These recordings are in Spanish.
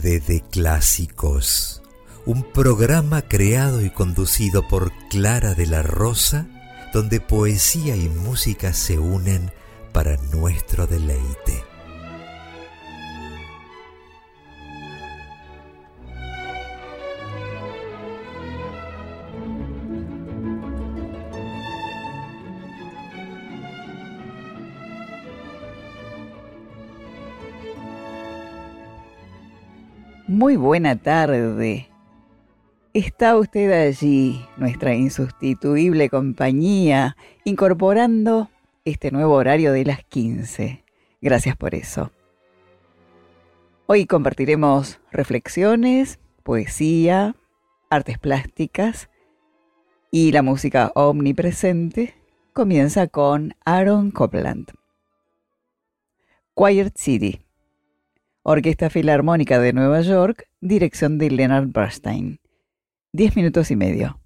Tarde de Clásicos, un programa creado y conducido por Clara de la Rosa, donde poesía y música se unen para nuestro deleite. Muy buena tarde. Está usted allí, nuestra insustituible compañía, incorporando este nuevo horario de las 15. Gracias por eso. Hoy compartiremos reflexiones, poesía, artes plásticas y la música omnipresente comienza con Aaron Copland. Quiet City. Orquesta Filarmónica de Nueva York, dirección de Leonard Bernstein. 10 minutos y medio.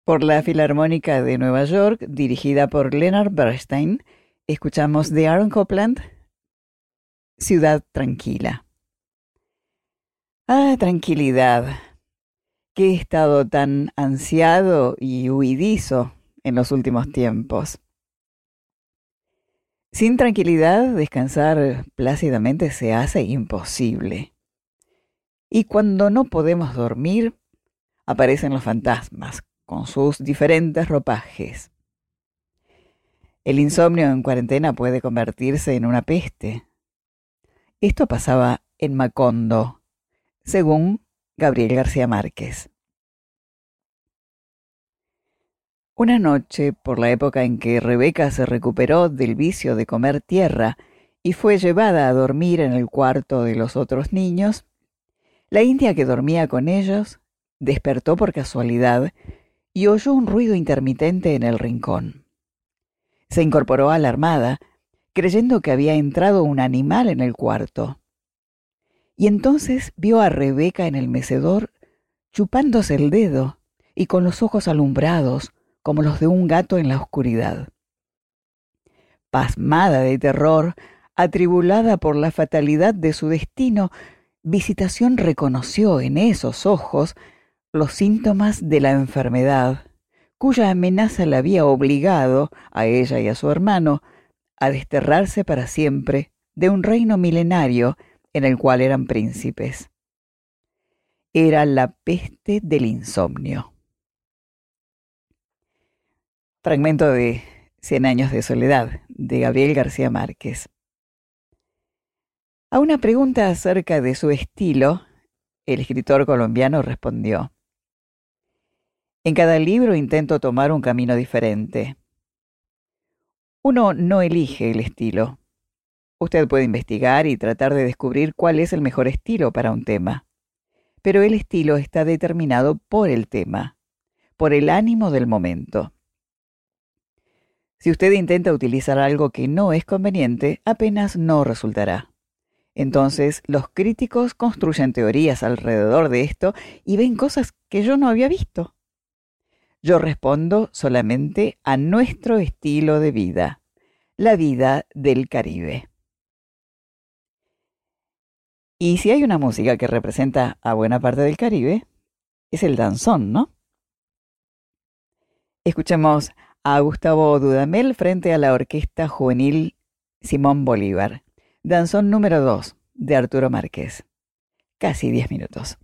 Por la Filarmónica de Nueva York, dirigida por Leonard Bernstein, escuchamos de Aaron Copland, Ciudad Tranquila. Ah, tranquilidad. Qué estado tan ansiado y huidizo en los últimos tiempos. Sin tranquilidad, descansar plácidamente se hace imposible. Y cuando no podemos dormir, aparecen los fantasmas, con sus diferentes ropajes. El insomnio en cuarentena puede convertirse en una peste. Esto pasaba en Macondo, según Gabriel García Márquez. Una noche, por la época en que Rebeca se recuperó del vicio de comer tierra y fue llevada a dormir en el cuarto de los otros niños, la india que dormía con ellos despertó por casualidad y oyó un ruido intermitente en el rincón. Se incorporó alarmada, creyendo que había entrado un animal en el cuarto. Y entonces vio a Rebeca en el mecedor, chupándose el dedo y con los ojos alumbrados como los de un gato en la oscuridad. Pasmada de terror, atribulada por la fatalidad de su destino, Visitación reconoció en esos ojos los síntomas de la enfermedad, cuya amenaza la había obligado, a ella y a su hermano, a desterrarse para siempre de un reino milenario en el cual eran príncipes. Era la peste del insomnio. Fragmento de 100 años de soledad, de Gabriel García Márquez. A una pregunta acerca de su estilo, el escritor colombiano respondió: en cada libro intento tomar un camino diferente. Uno no elige el estilo. Usted puede investigar y tratar de descubrir cuál es el mejor estilo para un tema. Pero el estilo está determinado por el tema, por el ánimo del momento. Si usted intenta utilizar algo que no es conveniente, apenas no resultará. Entonces, los críticos construyen teorías alrededor de esto y ven cosas que yo no había visto. Yo respondo solamente a nuestro estilo de vida, la vida del Caribe. Y si hay una música que representa a buena parte del Caribe, es el danzón, ¿no? Escuchemos a Gustavo Dudamel frente a la Orquesta Juvenil Simón Bolívar. Danzón número 2, de Arturo Márquez. Casi 10 minutos.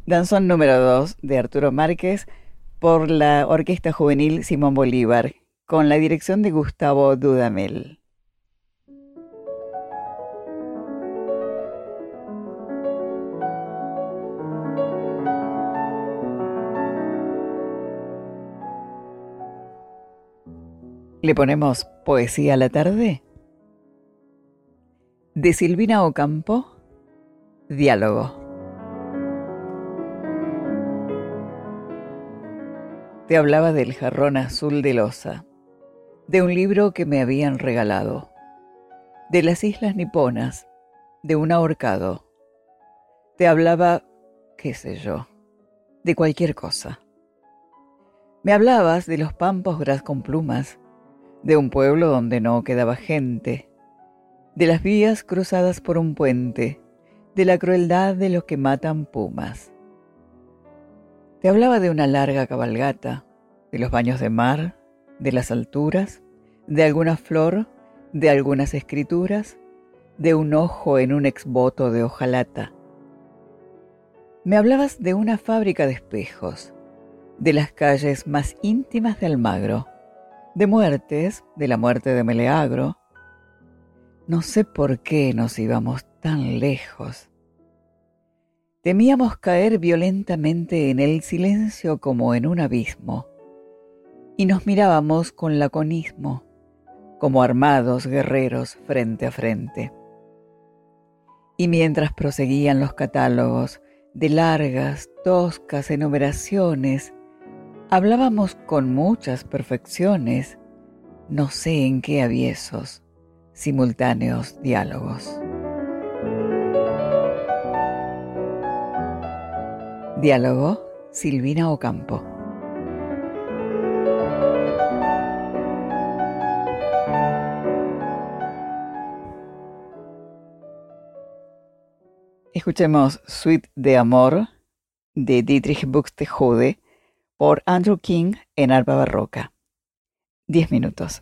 Danzón número 2 de Arturo Márquez por la Orquesta Juvenil Simón Bolívar, con la dirección de Gustavo Dudamel. ¿Le ponemos poesía a la tarde? De Silvina Ocampo, Diálogo. Te hablaba del jarrón azul de loza, de un libro que me habían regalado, de las islas niponas, de un ahorcado. Te hablaba, qué sé yo, de cualquier cosa. Me hablabas de los pampos gras con plumas, de un pueblo donde no quedaba gente, de las vías cruzadas por un puente, de la crueldad de los que matan pumas. Te hablaba de una larga cabalgata, de los baños de mar, de las alturas, de alguna flor, de algunas escrituras, de un ojo en un exvoto de hojalata. Me hablabas de una fábrica de espejos, de las calles más íntimas de Almagro, de muertes, de la muerte de Meleagro. No sé por qué nos íbamos tan lejos. Temíamos caer violentamente en el silencio como en un abismo, y nos mirábamos con laconismo, como armados guerreros frente a frente. Y mientras proseguían los catálogos de largas, toscas enumeraciones, hablábamos con muchas perfecciones, no sé en qué aviesos, simultáneos diálogos. Diálogo, Silvina Ocampo. Escuchemos Suite de Amor de Dietrich Buxtehude por Andrew King en arpa barroca. 10 minutos.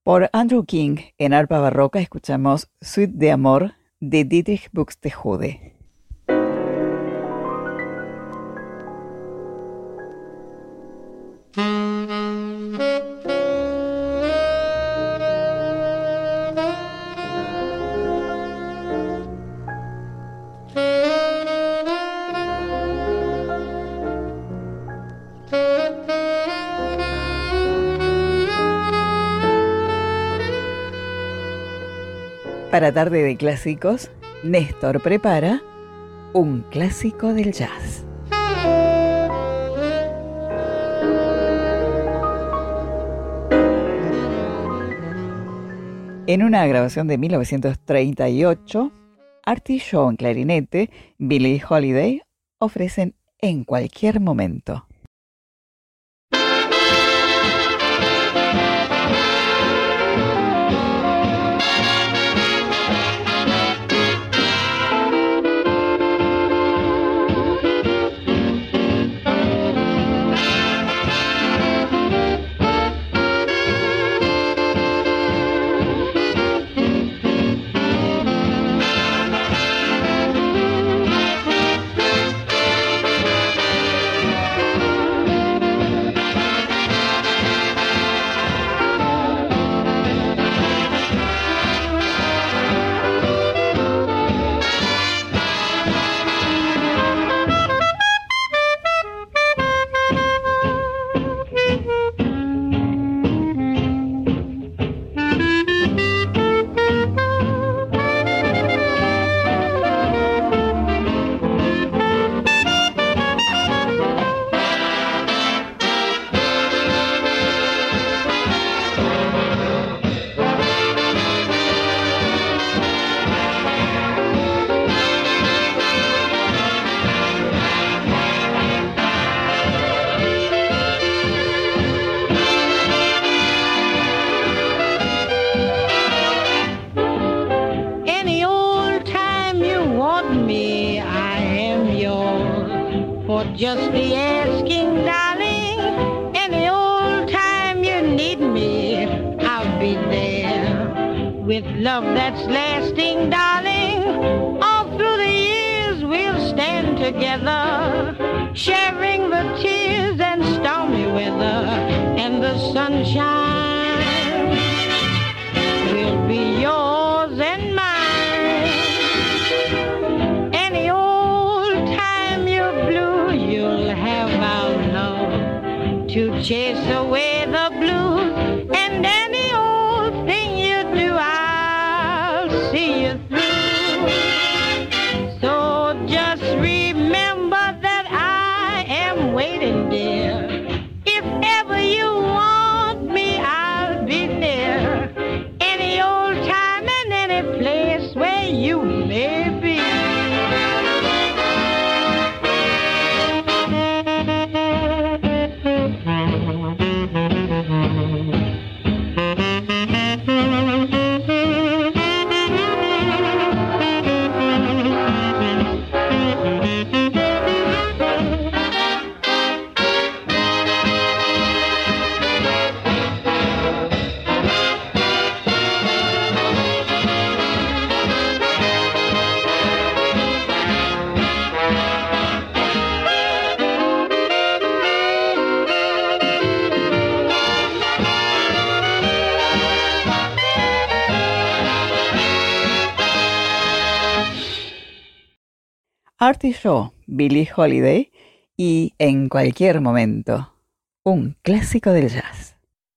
Por Andrew King, en arpa barroca, escuchamos Suite de Amor de Dietrich Buxtehude. Para Tarde de Clásicos, Néstor prepara un clásico del jazz. En una grabación de 1938, Artie Shaw en clarinete, Billie Holiday ofrecen En Cualquier Momento. Just the asking, darling. Any old time you need me, I'll be there. With love that's lasting, darling. All through the years we'll stand together, sharing the tears and stormy weather and the sunshine. Will be yours and mine. Any old time you're blue, you'll have our love to chase away the blues. And any old thing you do, I'll see you through. So just remember that I am waiting, dear. If ever you want me, I'll be near. Any old time and any place where you may be. Artie Shaw, Billie Holiday y En Cualquier Momento, un clásico del jazz.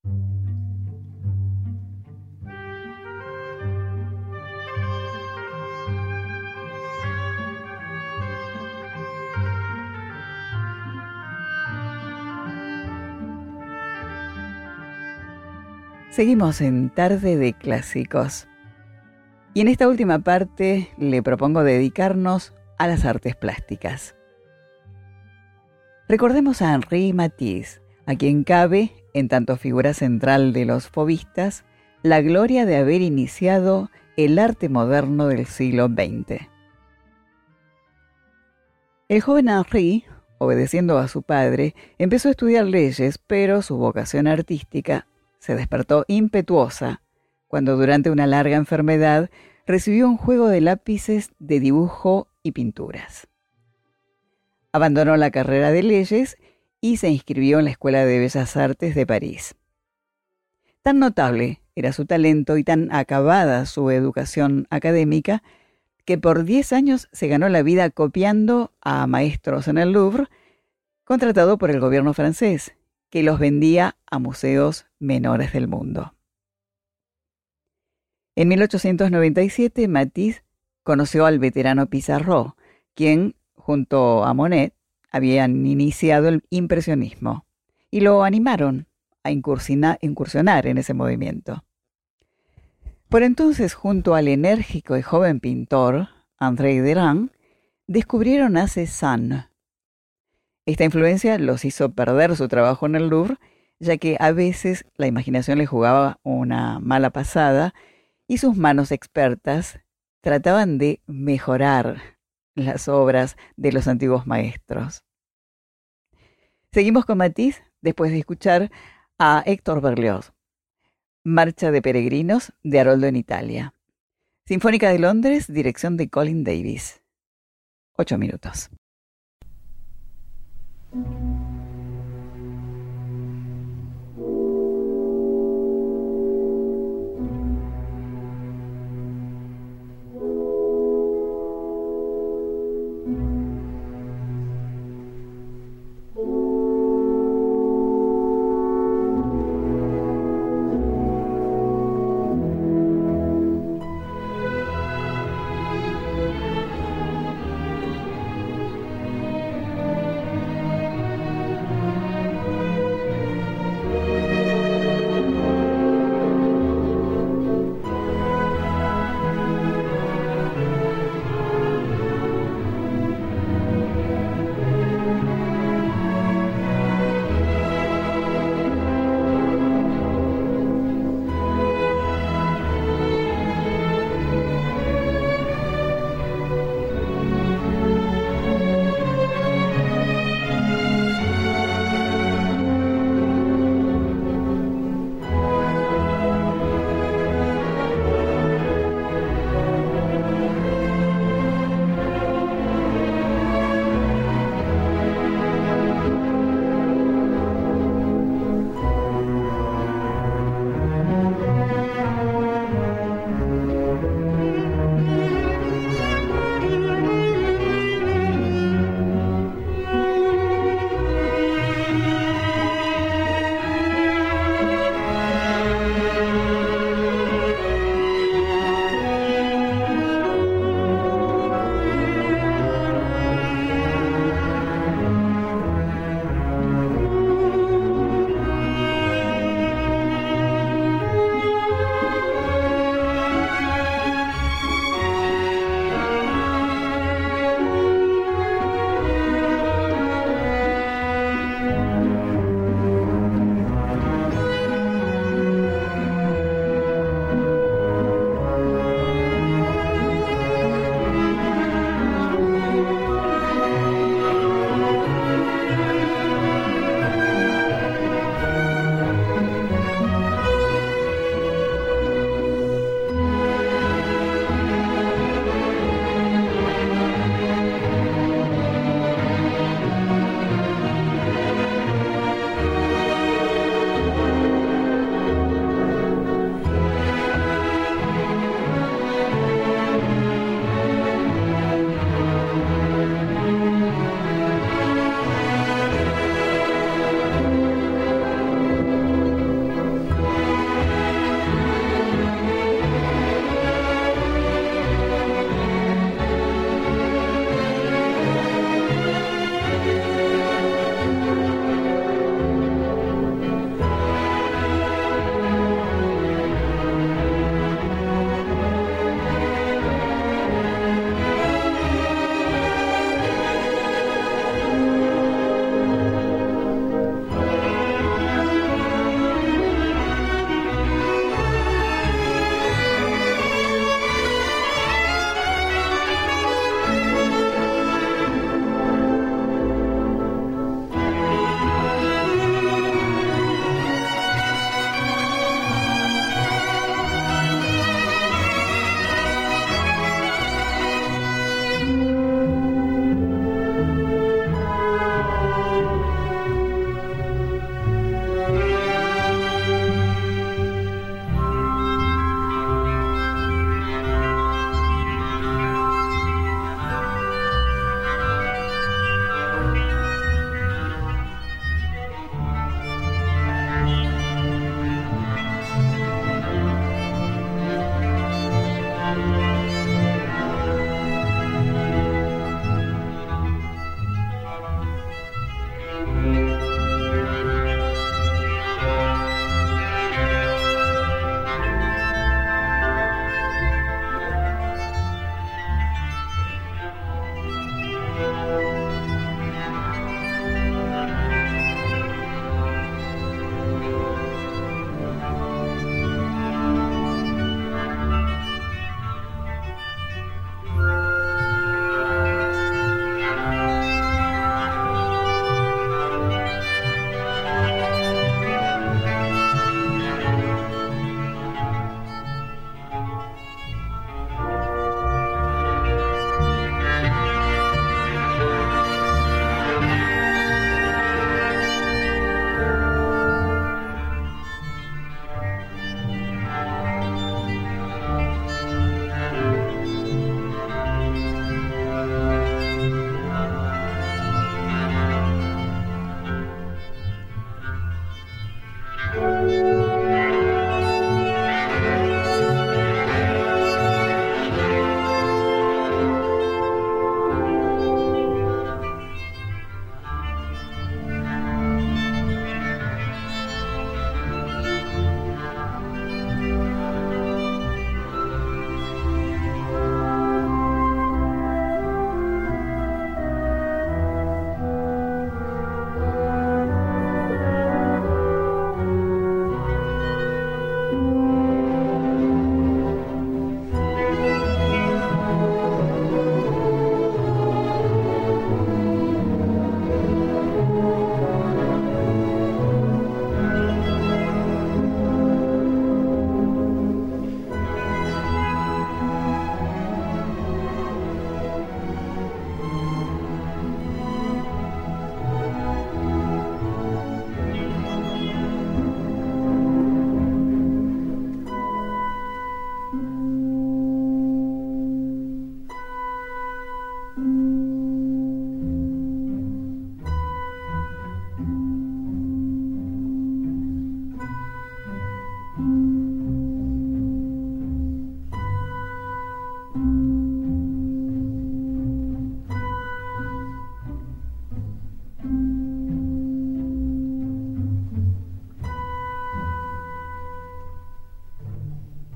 Seguimos en Tarde de Clásicos. Y en esta última parte le propongo dedicarnos a las artes plásticas. Recordemos a Henri Matisse, a quien cabe, en tanto figura central de los fauvistas, la gloria de haber iniciado el arte moderno del siglo XX. El joven Henri, obedeciendo a su padre, empezó a estudiar leyes, pero su vocación artística se despertó impetuosa cuando durante una larga enfermedad recibió un juego de lápices de dibujo y pinturas. Abandonó la carrera de leyes y se inscribió en la Escuela de Bellas Artes de París. Tan notable era su talento y tan acabada su educación académica que por 10 años se ganó la vida copiando a maestros en el Louvre, contratado por el gobierno francés, que los vendía a museos menores del mundo. En 1897, Matisse conoció al veterano Pissarro, quien, junto a Monet, habían iniciado el impresionismo, y lo animaron a incursionar en ese movimiento. Por entonces, junto al enérgico y joven pintor André Derain, descubrieron a Cézanne. Esta influencia los hizo perder su trabajo en el Louvre, ya que a veces la imaginación les jugaba una mala pasada y sus manos expertas trataban de mejorar las obras de los antiguos maestros. Seguimos con Matisse después de escuchar a Héctor Berlioz, Marcha de Peregrinos de Haroldo en Italia. Sinfónica de Londres, dirección de Colin Davis. 8 minutos.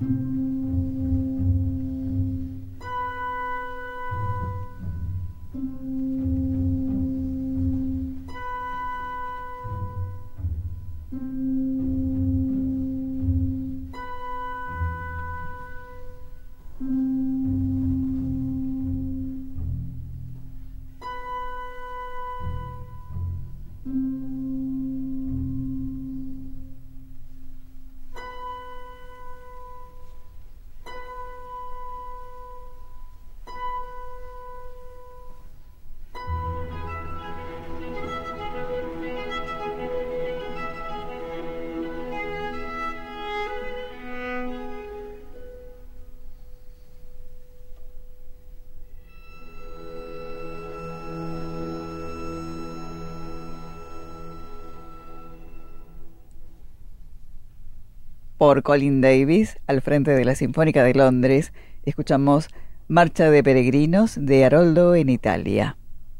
Por Colin Davis, al frente de la Sinfónica de Londres, escuchamos Marcha de Peregrinos de Haroldo en Italia.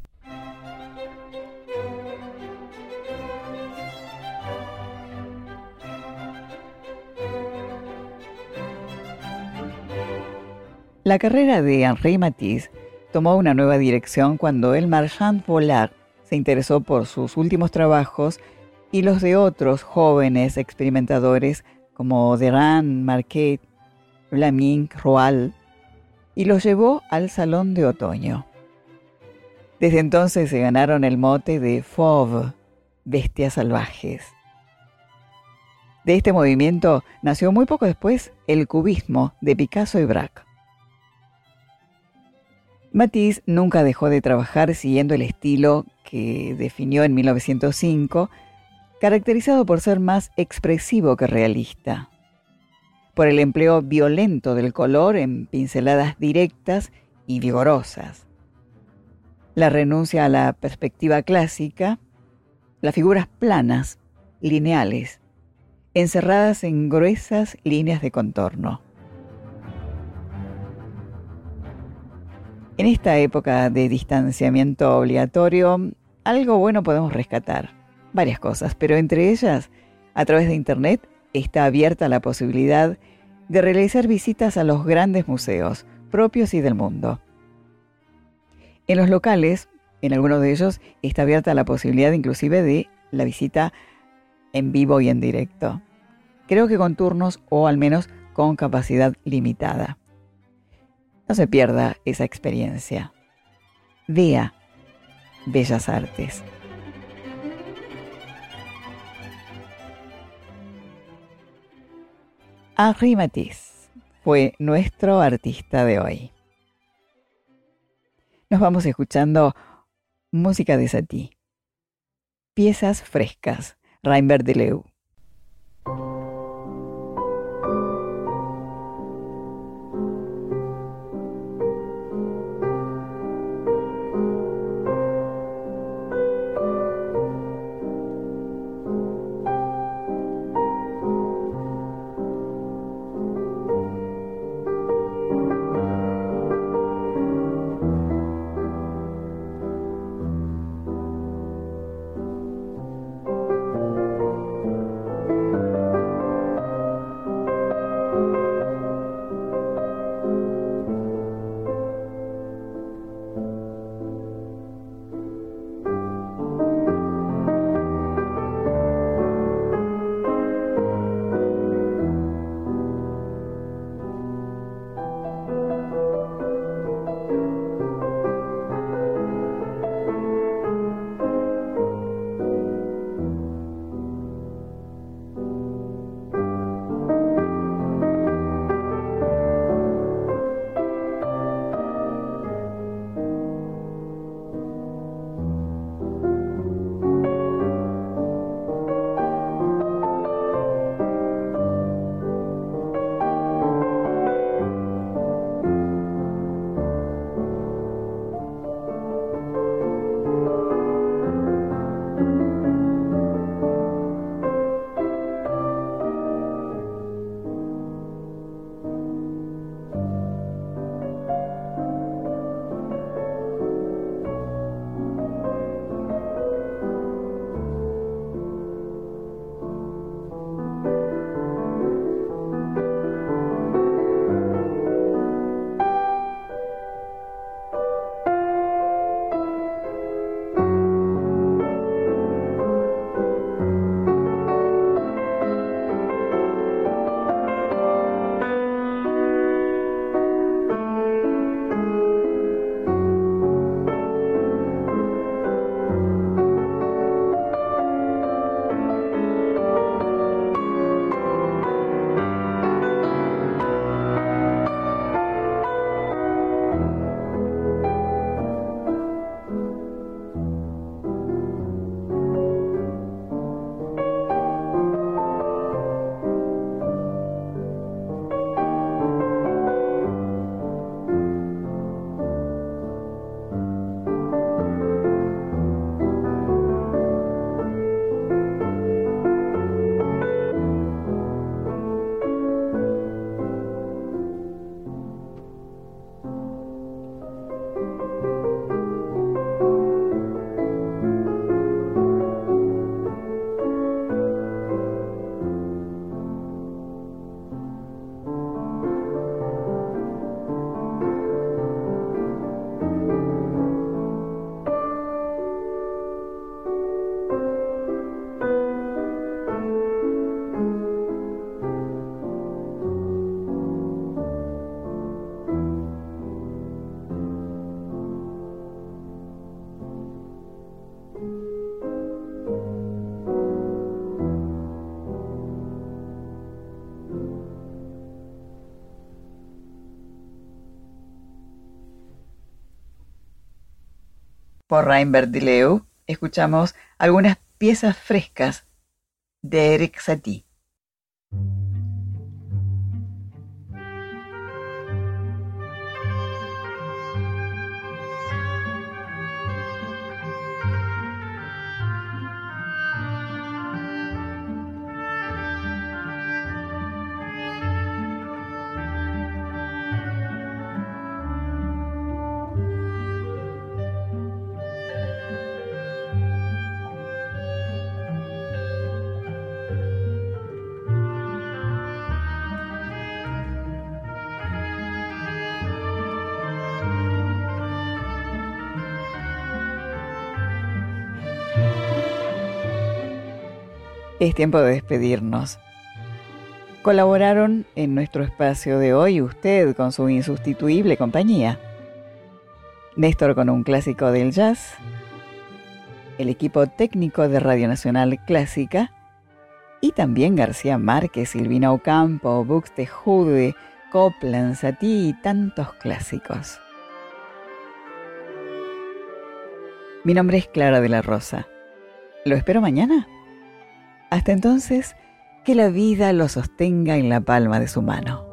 La carrera de Henri Matisse tomó una nueva dirección cuando el Marchand Vollard se interesó por sus últimos trabajos y los de otros jóvenes experimentadores como Derain, Marquet, Vlaminck, Roal, y los llevó al Salón de Otoño. Desde entonces se ganaron el mote de Fauve, bestias salvajes. De este movimiento nació muy poco después el cubismo de Picasso y Braque. Matisse nunca dejó de trabajar siguiendo el estilo que definió en 1905, caracterizado por ser más expresivo que realista, por el empleo violento del color en pinceladas directas y vigorosas, la renuncia a la perspectiva clásica, las figuras planas, lineales, encerradas en gruesas líneas de contorno. En esta época de distanciamiento obligatorio, algo bueno podemos rescatar. Varias cosas, pero entre ellas, a través de Internet, está abierta la posibilidad de realizar visitas a los grandes museos, propios y del mundo. En los locales, en algunos de ellos, está abierta la posibilidad inclusive de la visita en vivo y en directo. Creo que con turnos o al menos con capacidad limitada. No se pierda esa experiencia. Vea Bellas Artes. Henri Matisse fue nuestro artista de hoy. Nos vamos escuchando música de Satie. Piezas frescas, Reinbert Deleu. por Reinbert Dileu, escuchamos algunas piezas frescas de Erik Satie. Es tiempo de despedirnos. Colaboraron en nuestro espacio de hoy usted con su insustituible compañía. Néstor con un clásico del jazz, el equipo técnico de Radio Nacional Clásica y también García Márquez, Silvina Ocampo, Buxtehude, Copland, Satie y tantos clásicos. Mi nombre es Clara de la Rosa. ¿Lo espero mañana? Hasta entonces, que la vida lo sostenga en la palma de su mano.